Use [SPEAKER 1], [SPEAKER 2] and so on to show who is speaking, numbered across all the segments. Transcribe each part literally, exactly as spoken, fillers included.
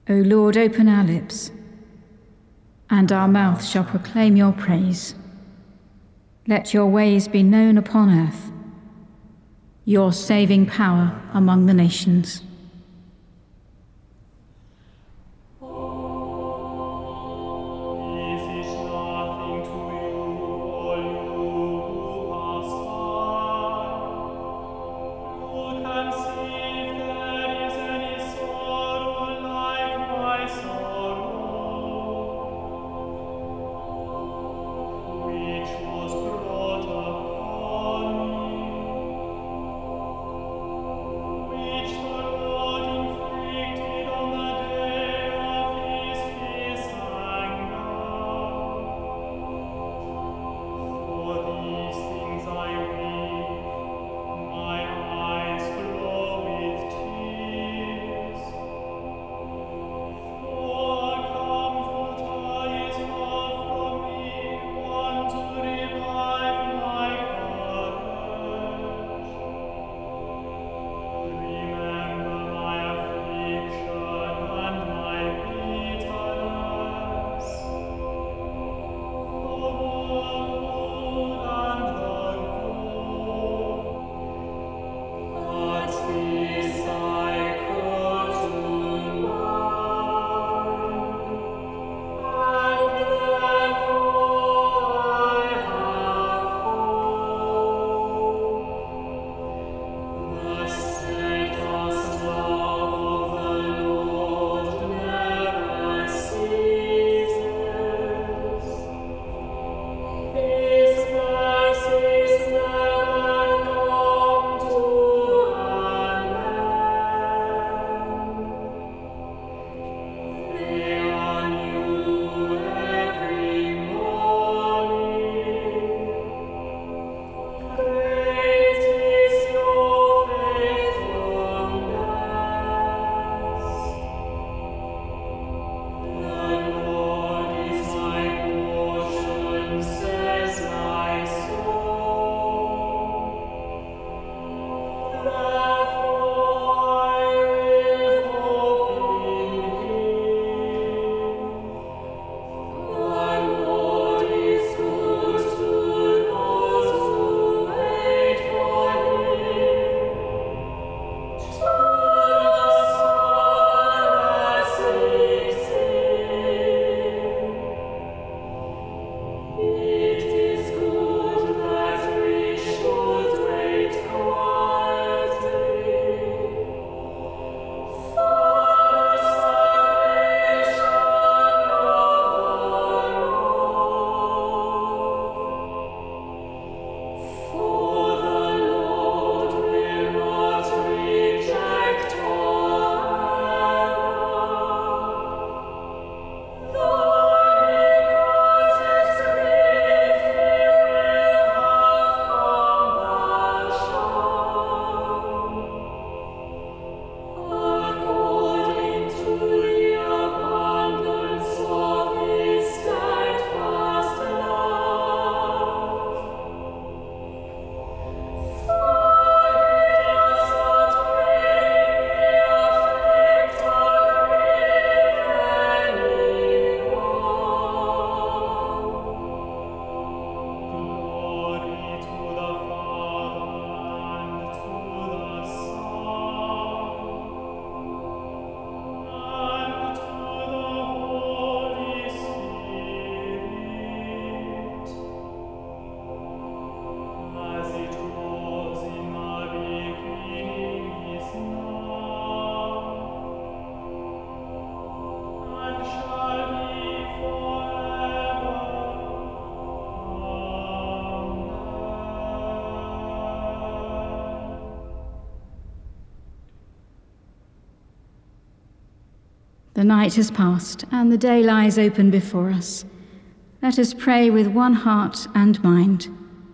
[SPEAKER 1] O Lord, open our lips, and our mouth shall proclaim your praise. Let your ways be known upon earth, your saving power among the nations. The night has passed, and the day lies open before us. Let us pray with one heart and mind.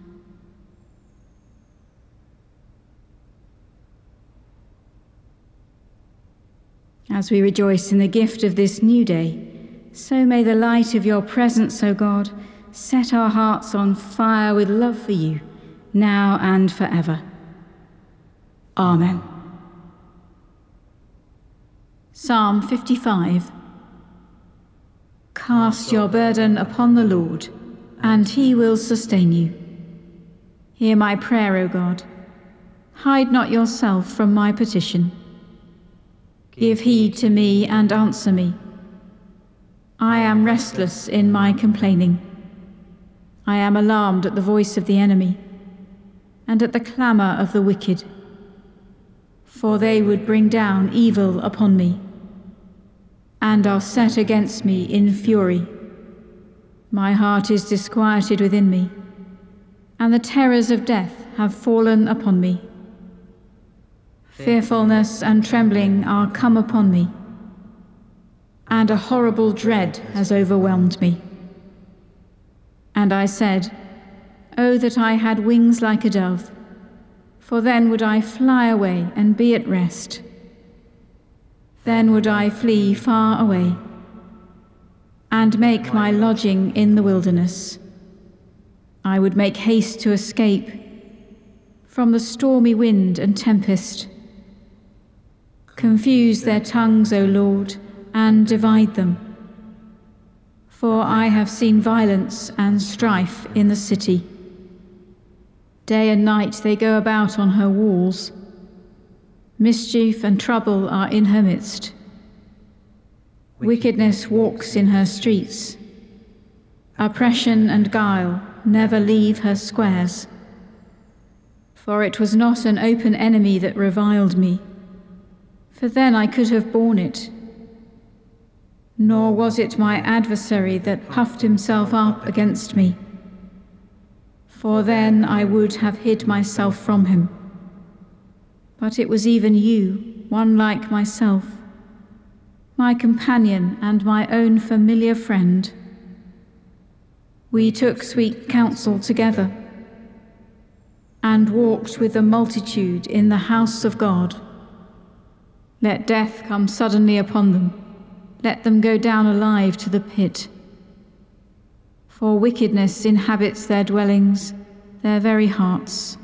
[SPEAKER 1] As we rejoice in the gift of this new day, so may the light of your presence, O God, set our hearts on fire with love for you, now and forever. Amen. Psalm fifty-five. Cast your burden upon the Lord, and he will sustain you. Hear my prayer, O God. Hide not yourself from my petition. Give heed to me and answer me. I am restless in my complaining. I am alarmed at the voice of the enemy, and at the clamour of the wicked. For they would bring down evil upon me, and are set against me in fury. My heart is disquieted within me, and the terrors of death have fallen upon me. Fearfulness and trembling are come upon me, and a horrible dread has overwhelmed me. And I said, Oh, that I had wings like a dove, for then would I fly away and be at rest. Then would I flee far away, and make my lodging in the wilderness. I would make haste to escape from the stormy wind and tempest. Confuse their tongues, O Lord, and divide them. For I have seen violence and strife in the city. Day and night they go about on her walls. Mischief and trouble are in her midst. Wickedness walks in her streets. Oppression and guile never leave her squares. For it was not an open enemy that reviled me, for then I could have borne it. Nor was it my adversary that puffed himself up against me, for then I would have hid myself from him. But it was even you, one like myself, my companion and my own familiar friend. We took sweet counsel together, and walked with the multitude in the house of God. Let death come suddenly upon them. Let them go down alive to the pit. For wickedness inhabits their dwellings, their very hearts.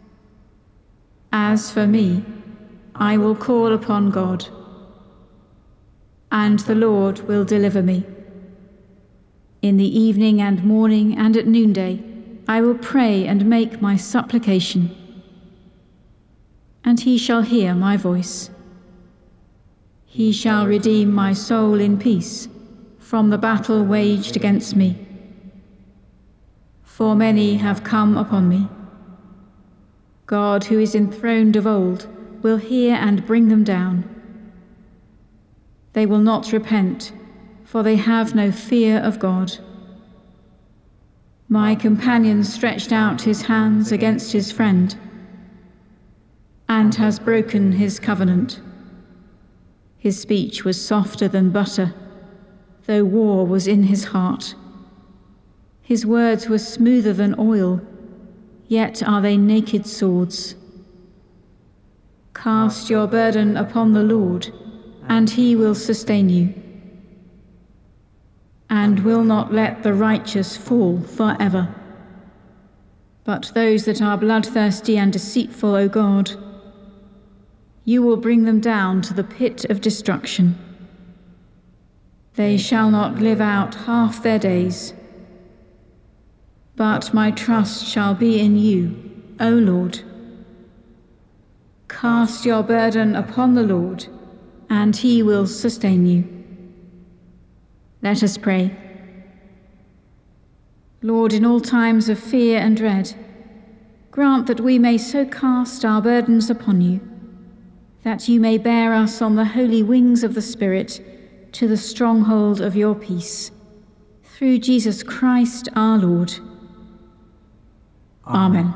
[SPEAKER 1] As for me, I will call upon God, and the Lord will deliver me. In the evening and morning and at noonday, I will pray and make my supplication, and he shall hear my voice. He shall redeem my soul in peace from the battle waged against me. For many have come upon me. God, who is enthroned of old, will hear and bring them down. They will not repent, for they have no fear of God. My companion stretched out his hands against his friend, and has broken his covenant. His speech was softer than butter, though war was in his heart. His words were smoother than oil, yet are they naked swords. Cast your burden upon the Lord, and he will sustain you, and will not let the righteous fall forever. But those that are bloodthirsty and deceitful, O God, you will bring them down to the pit of destruction. They shall not live out half their days. But my trust shall be in you, O Lord. Cast your burden upon the Lord, and he will sustain you. Let us pray. Lord, in all times of fear and dread, grant that we may so cast our burdens upon you, that you may bear us on the holy wings of the Spirit to the stronghold of your peace. Through Jesus Christ our Lord. Amen.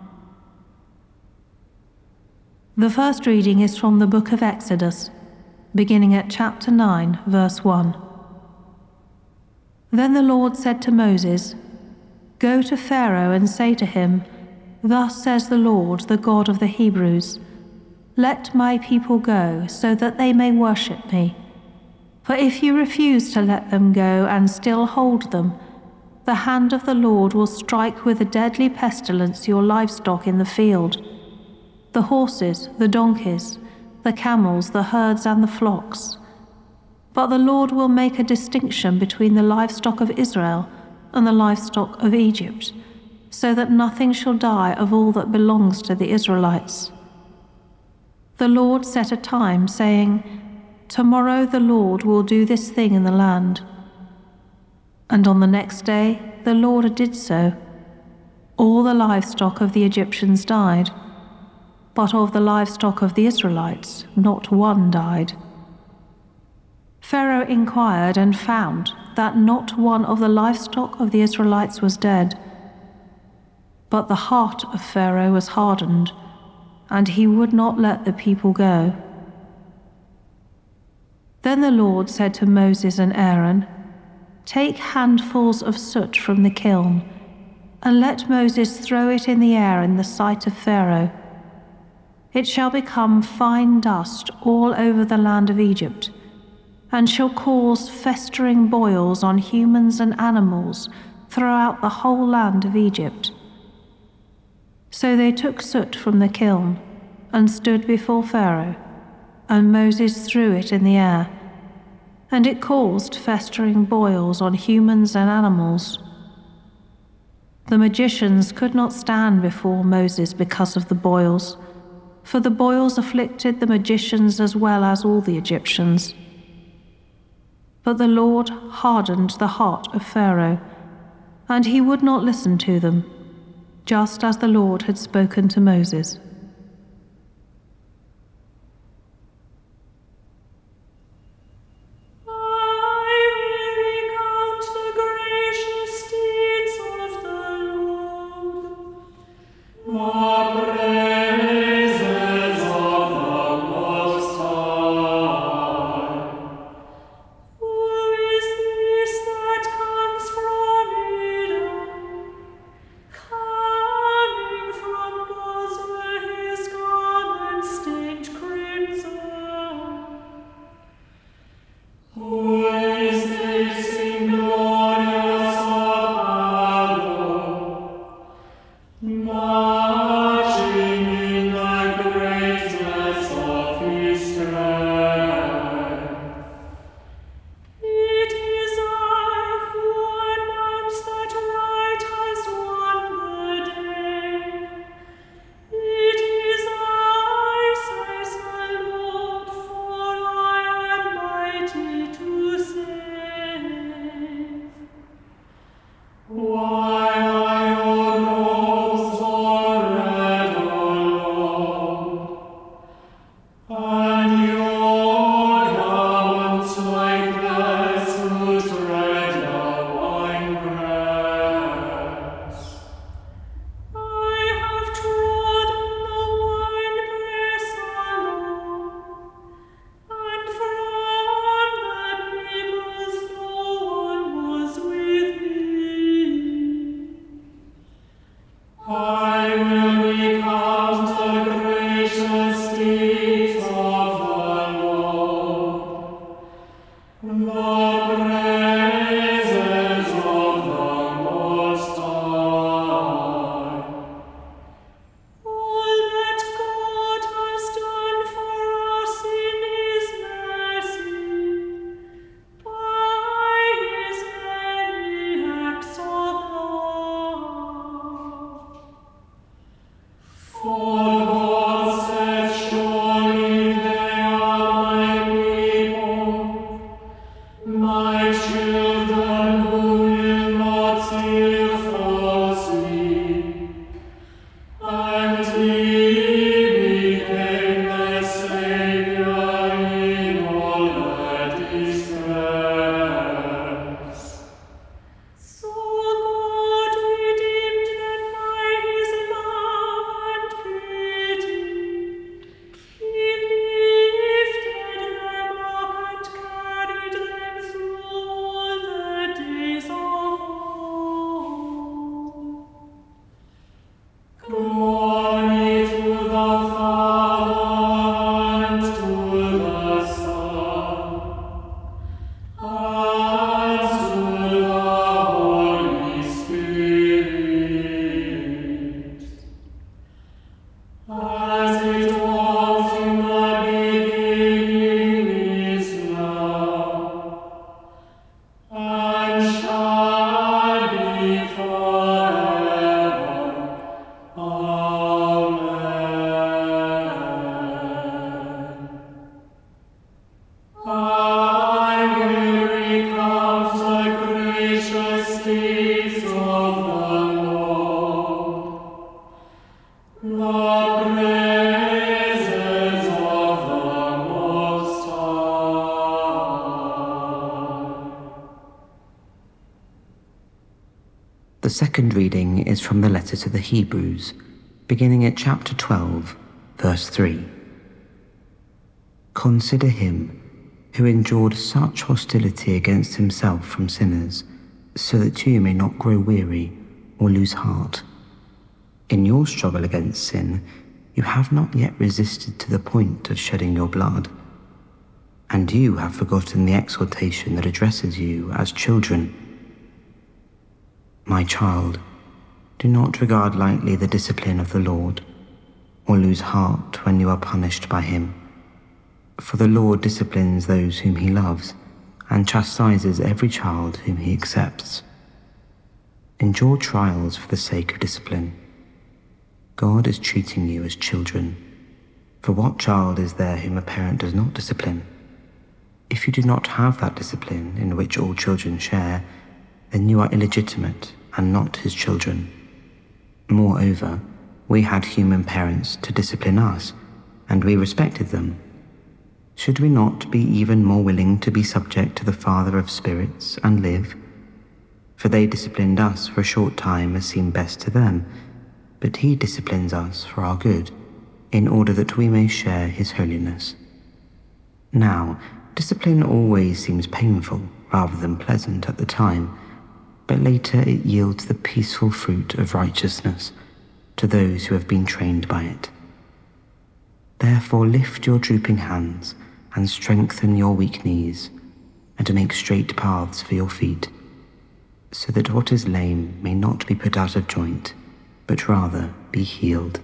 [SPEAKER 2] The first reading is from the book of Exodus, beginning at chapter nine, verse one. Then the Lord said to Moses, Go to Pharaoh and say to him, Thus says the Lord, the God of the Hebrews, Let my people go, so that they may worship me. For if you refuse to let them go and still hold them, the hand of the Lord will strike with a deadly pestilence your livestock in the field, the horses, the donkeys, the camels, the herds and the flocks, But the Lord will make a distinction between the livestock of Israel and the livestock of Egypt, so that nothing shall die of all that belongs to the Israelites. The Lord set a time, saying, Tomorrow the Lord will do this thing in the land. And on the next day the Lord did so. All the livestock of the Egyptians died, but of the livestock of the Israelites not one died. Pharaoh inquired and found that not one of the livestock of the Israelites was dead. But the heart of Pharaoh was hardened, and he would not let the people go. Then the Lord said to Moses and Aaron, Take handfuls of soot from the kiln, and let Moses throw it in the air in the sight of Pharaoh. It shall become fine dust all over the land of Egypt, and shall cause festering boils on humans and animals throughout the whole land of Egypt. So they took soot from the kiln and stood before Pharaoh, and Moses threw it in the air, and it caused festering boils on humans and animals. The magicians could not stand before Moses because of the boils, for the boils afflicted the magicians as well as all the Egyptians. But the Lord hardened the heart of Pharaoh, and he would not listen to them, just as the Lord had spoken to Moses.
[SPEAKER 3] To The second reading is from the letter to the Hebrews, beginning at chapter twelve, verse three. Consider him who endured such hostility against himself from sinners, so that you may not grow weary or lose heart. In your struggle against sin, you have not yet resisted to the point of shedding your blood. And you have forgotten the exhortation that addresses you as children. My child, do not regard lightly the discipline of the Lord, or lose heart when you are punished by him. For the Lord disciplines those whom he loves, and chastises every child whom he accepts. Endure trials for the sake of discipline. God is treating you as children. For what child is there whom a parent does not discipline? If you do not have that discipline in which all children share, then you are illegitimate and not his children. Moreover, we had human parents to discipline us, and we respected them. Should we not be even more willing to be subject to the Father of spirits and live? For they disciplined us for a short time as seemed best to them, but he disciplines us for our good, in order that we may share his holiness. Now, discipline always seems painful rather than pleasant at the time, but later it yields the peaceful fruit of righteousness to those who have been trained by it. Therefore lift your drooping hands and strengthen your weak knees, and make straight paths for your feet, so that what is lame may not be put out of joint, but rather be healed.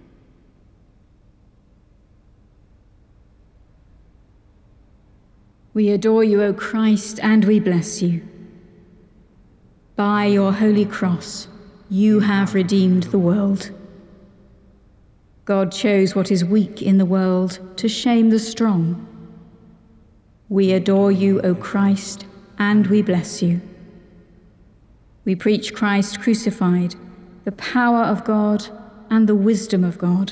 [SPEAKER 1] We adore you, O Christ, and we bless you. By your holy cross, you have redeemed the world. God chose what is weak in the world to shame the strong. We adore you, O Christ, and we bless you. We preach Christ crucified, the power of God and the wisdom of God.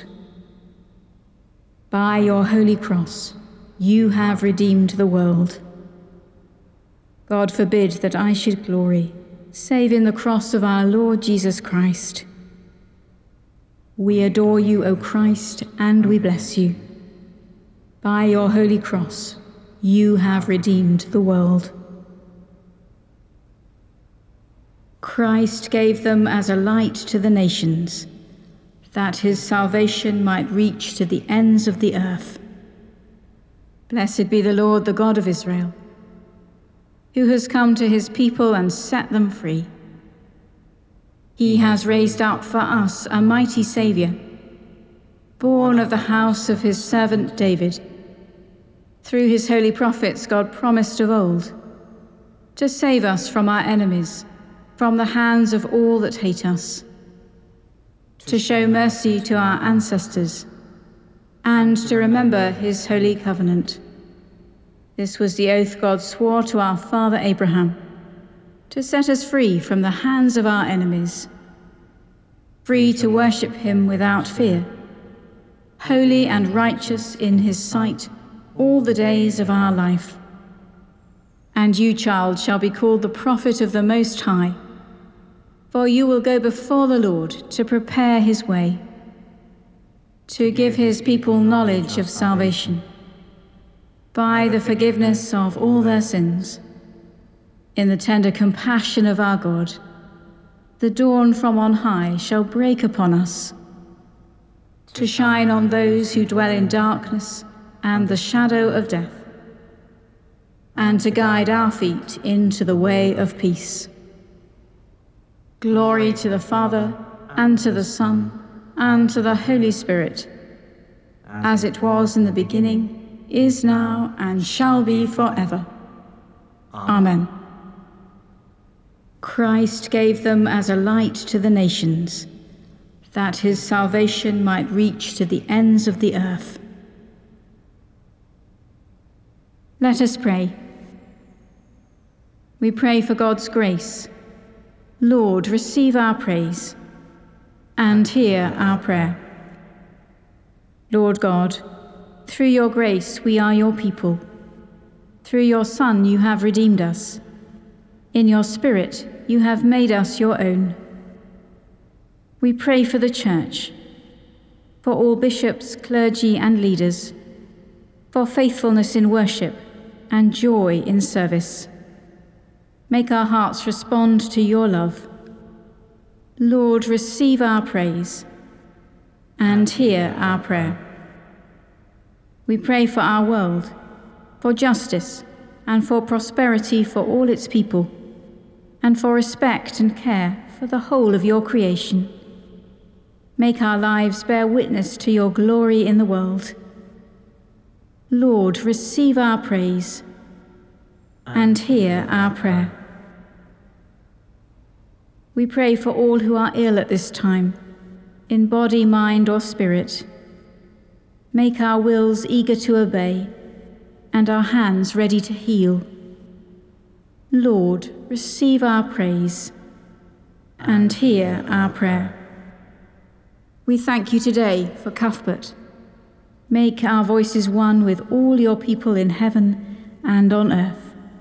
[SPEAKER 1] By your holy cross, you have redeemed the world. God forbid that I should glory, save in the cross of our Lord Jesus Christ. We adore you, O Christ, and we bless you. By your holy cross, you have redeemed the world. Christ gave them as a light to the nations, that his salvation might reach to the ends of the earth. Blessed be the Lord, the God of Israel, who has come to his people and set them free. He has raised up for us a mighty Saviour, born of the house of his servant David. Through his holy prophets God promised of old, to save us from our enemies, from the hands of all that hate us, to show mercy to our ancestors, and to remember his holy covenant. This was the oath God swore to our father Abraham, to set us free from the hands of our enemies, free to worship him without fear, holy and righteous in his sight all the days of our life. And you, child, shall be called the prophet of the Most High, for you will go before the Lord to prepare his way, to give his people knowledge of salvation, by the forgiveness of all their sins. In the tender compassion of our God, the dawn from on high shall break upon us, to shine on those who dwell in darkness and the shadow of death, and to guide our feet into the way of peace. Glory to the Father, and to the Son, and to the Holy Spirit, as it was in the beginning, is now, and shall be forever. Amen. Christ gave them as a light to the nations, that his salvation might reach to the ends of the earth. Let us pray. We pray for God's grace. Lord, receive our praise, and hear our prayer. Lord God, through your grace we are your people. Through your Son you have redeemed us. In your Spirit, you have made us your own. We pray for the Church, for all bishops, clergy, and leaders, for faithfulness in worship and joy in service. Make our hearts respond to your love. Lord, receive our praise and hear our prayer. We pray for our world, for justice and for prosperity for all its people, and for respect and care for the whole of your creation. Make our lives bear witness to your glory in the world. Lord, receive our praise and hear our prayer. We pray for all who are ill at this time, in body, mind, or spirit. Make our wills eager to obey and our hands ready to heal. Lord, receive our praise and hear our prayer. We thank you today for Cuthbert. Make our voices one with all your people in heaven and on earth.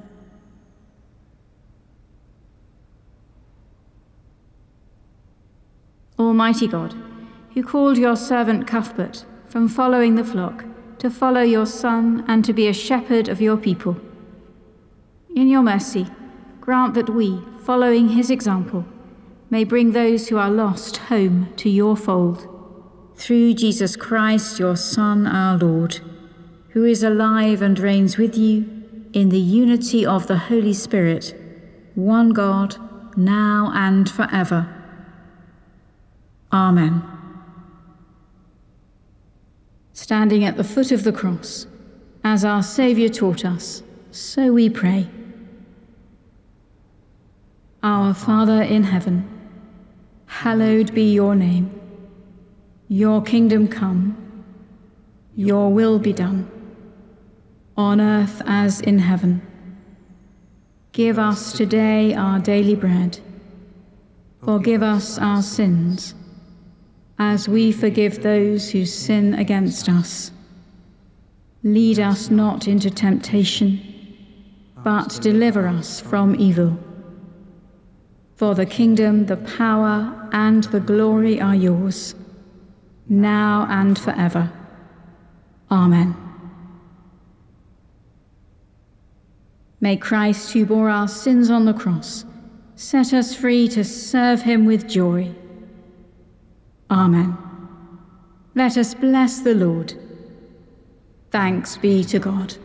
[SPEAKER 1] Almighty God, who called your servant Cuthbert from following the flock to follow your Son and to be a shepherd of your people, in your mercy, grant that we, following his example, may bring those who are lost home to your fold. Through Jesus Christ, your Son, our Lord, who is alive and reigns with you in the unity of the Holy Spirit, one God, now and forever. Amen. Standing at the foot of the cross, as our Saviour taught us, so we pray. Our Father in heaven, hallowed be your name. Your kingdom come, your will be done, on earth as in heaven. Give us today our daily bread. Forgive us our sins, as we forgive those who sin against us. Lead us not into temptation, but deliver us from evil. For the kingdom, the power, and the glory are yours, now and forever. Amen. May Christ, who bore our sins on the cross, set us free to serve him with joy. Amen. Let us bless the Lord. Thanks be to God.